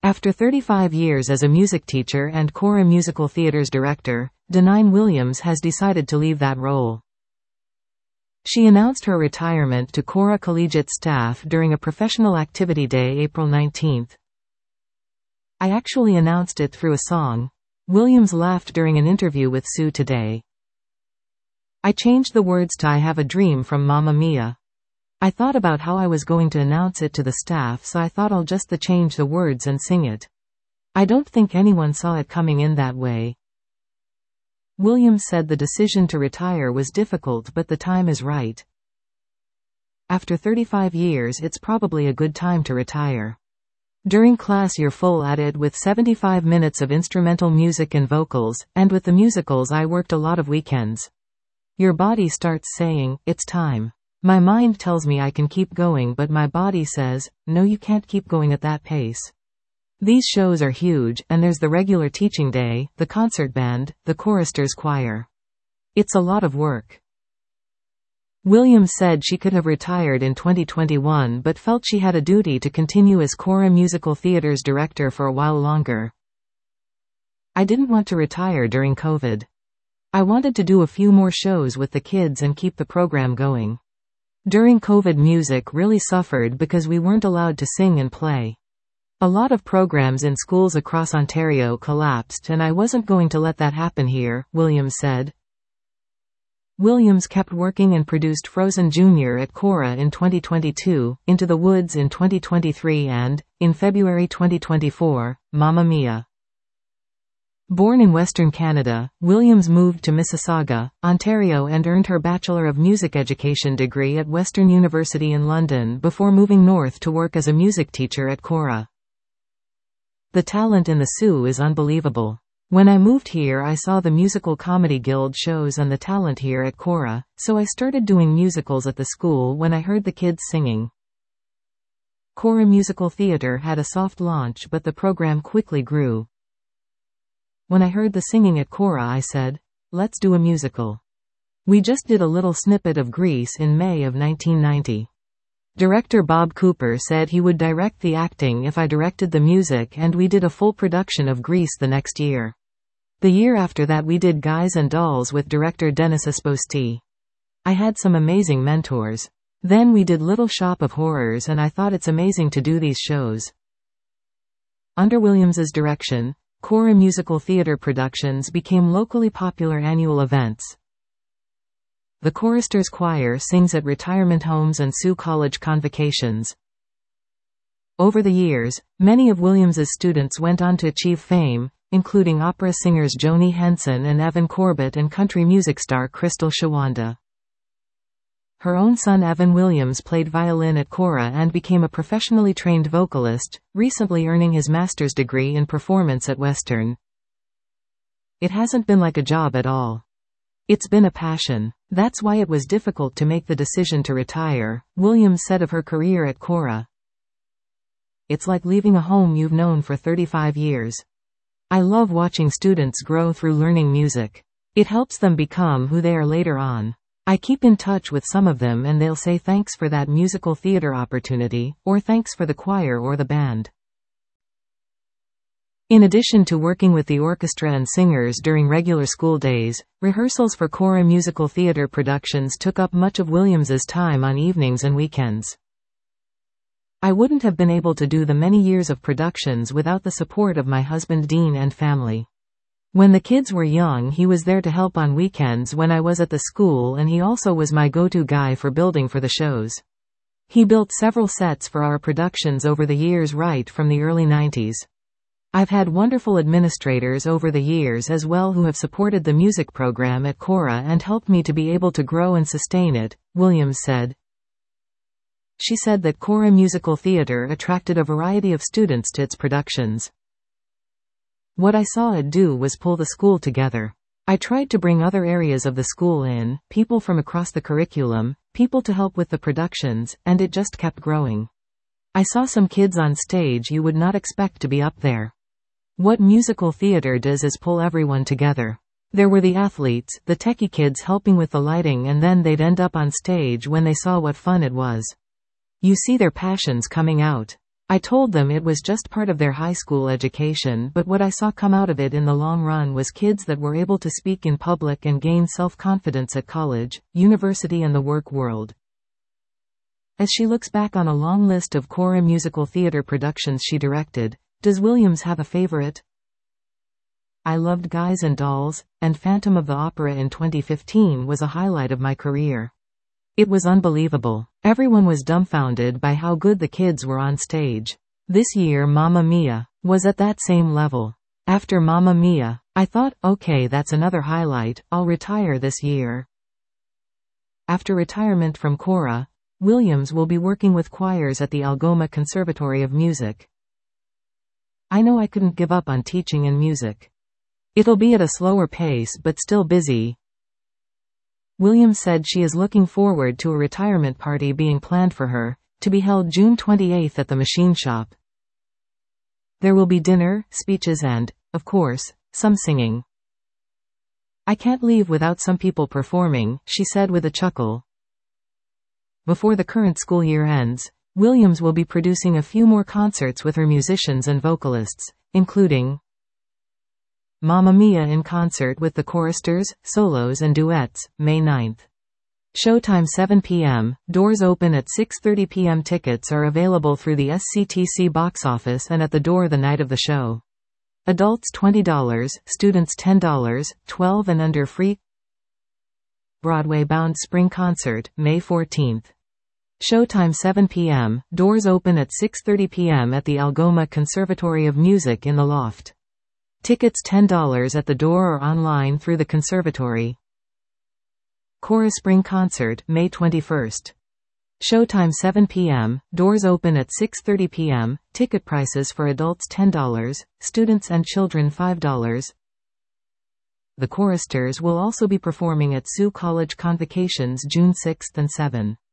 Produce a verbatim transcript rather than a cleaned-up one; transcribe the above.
After thirty-five years as a music teacher and Cora Musical Theatre's director, Denine Williams has decided to leave that role. She announced her retirement to Cora collegiate staff during a professional activity day April nineteenth. "I actually announced it through a song," Williams laughed during an interview with Sue Today. "I changed the words to I Have a Dream from Mamma Mia. I thought about how I was going to announce it to the staff, so I thought I'll just the change the words and sing it. I don't think anyone saw it coming in that way." Williams said the decision to retire was difficult, but the time is right. "After thirty-five years, it's probably a good time to retire. During class you're full at it with seventy-five minutes of instrumental music and vocals, and with the musicals I worked a lot of weekends. Your body starts saying, it's time. My mind tells me I can keep going, but my body says, no, you can't keep going at that pace. These shows are huge, and there's the regular teaching day, the concert band, the choristers choir. It's a lot of work." Williams said she could have retired in twenty twenty-one but felt she had a duty to continue as Cora Musical Theatre's director for a while longer. "I didn't want to retire during COVID. I wanted to do a few more shows with the kids and keep the program going. During COVID, music really suffered because we weren't allowed to sing and play. A lot of programs in schools across Ontario collapsed, and I wasn't going to let that happen here," Williams said. Williams kept working and produced Frozen Junior at Cora in twenty twenty-two, Into the Woods in twenty twenty-three and, in February twenty twenty-four, Mamma Mia. Born in Western Canada, Williams moved to Mississauga, Ontario and earned her Bachelor of Music Education degree at Western University in London before moving north to work as a music teacher at Cora. "The talent in the Soo is unbelievable. When I moved here I saw the Musical Comedy Guild shows and the talent here at Cora, so I started doing musicals at the school when I heard the kids singing." Cora Musical Theatre had a soft launch, but the program quickly grew. "When I heard the singing at Cora I said, let's do a musical. We just did a little snippet of Grease in May of nineteen ninety. Director Bob Cooper said he would direct the acting if I directed the music, and we did a full production of Grease the next year. The year after that we did Guys and Dolls with director Dennis Esposti. I had some amazing mentors. Then we did Little Shop of Horrors, and I thought it's amazing to do these shows." Under Williams's direction, Cora Musical Theatre productions became locally popular annual events. The Choristers Choir sings at retirement homes and Soo College convocations. Over the years, many of Williams's students went on to achieve fame, including opera singers Joni Henson and Evan Corbett and country music star Crystal Shawanda. Her own son Evan Williams played violin at Cora and became a professionally trained vocalist, recently earning his master's degree in performance at Western. "It hasn't been like a job at all. It's been a passion. That's why it was difficult to make the decision to retire," Williams said of her career at Cora. "It's like leaving a home you've known for thirty-five years. I love watching students grow through learning music. It helps them become who they are later on. I keep in touch with some of them and they'll say thanks for that musical theater opportunity, or thanks for the choir or the band." In addition to working with the orchestra and singers during regular school days, rehearsals for Cora Musical Theatre productions took up much of Williams's time on evenings and weekends. "I wouldn't have been able to do the many years of productions without the support of my husband Dean and family. When the kids were young he was there to help on weekends when I was at the school, and he also was my go-to guy for building for the shows. He built several sets for our productions over the years right from the early nineties. I've had wonderful administrators over the years as well who have supported the music program at Cora and helped me to be able to grow and sustain it," Williams said. She said that Cora Musical Theatre attracted a variety of students to its productions. "What I saw it do was pull the school together. I tried to bring other areas of the school in, people from across the curriculum, people to help with the productions, and it just kept growing. I saw some kids on stage you would not expect to be up there. What musical theater does is pull everyone together. There were the athletes, the techie kids helping with the lighting, and then they'd end up on stage when they saw what fun it was. You see their passions coming out. I told them it was just part of their high school education, but what I saw come out of it in the long run was kids that were able to speak in public and gain self-confidence at college, university and the work world. As she looks back on a long list of Cora musical theater productions she directed, does Williams have a favorite? I loved Guys and Dolls, and Phantom of the Opera in twenty fifteen was a highlight of my career. It was unbelievable. Everyone was dumbfounded by how good the kids were on stage. This year Mamma Mia was at that same level. After Mamma Mia, I thought, okay, that's another highlight, I'll retire this year. After retirement from Cora, Williams will be working with choirs at the Algoma Conservatory of Music. I know I couldn't give up on teaching and music. It'll be at a slower pace but still busy. Williams said she is looking forward to a retirement party being planned for her, to be held June twenty-eighth at the Machine Shop. There will be dinner, speeches and, of course, some singing. I can't leave without some people performing, she said with a chuckle. Before the current school year ends, Williams will be producing a few more concerts with her musicians and vocalists, including Mamma Mia in concert with the choristers, solos and duets, May ninth. Showtime seven p m, doors open at six thirty p m Tickets are available through the S C T C box office and at the door the night of the show. Adults twenty dollars, students ten dollars, twelve and under free. Broadway-bound spring concert, May fourteenth. Showtime seven p m, doors open at six thirty p m at the Algoma Conservatory of Music in the Loft. Tickets ten dollars at the door or online through the conservatory. Cora Spring Concert, May twenty-first. Showtime seven p m, doors open at six thirty p m, ticket prices for adults ten dollars, students and children five dollars. The choristers will also be performing at Sioux College Convocations June sixth and seventh.